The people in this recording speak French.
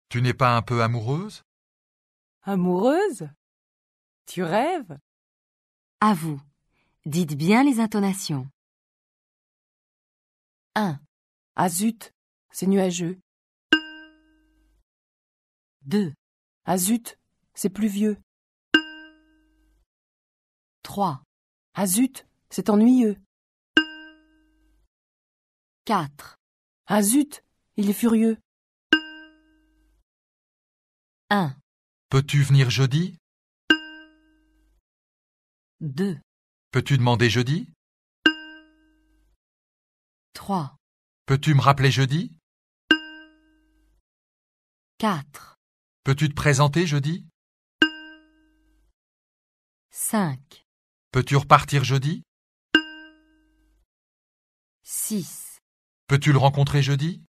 Tu n'es pas un peu amoureuse? Amoureuse? Tu rêves? À vous. Dites bien les intonations. 1, Ah zut, c'est nuageux. 2, Ah zut, c'est pluvieux. 3, Ah zut, c'est ennuyeux. 4, Ah zut, il est furieux. 1, Peux-tu venir jeudi? 2, Peux-tu demander jeudi? 3, Peux-tu me rappeler jeudi? 4, Peux-tu te présenter jeudi? 5, Peux-tu repartir jeudi? 6. Peux-tu le rencontrer jeudi?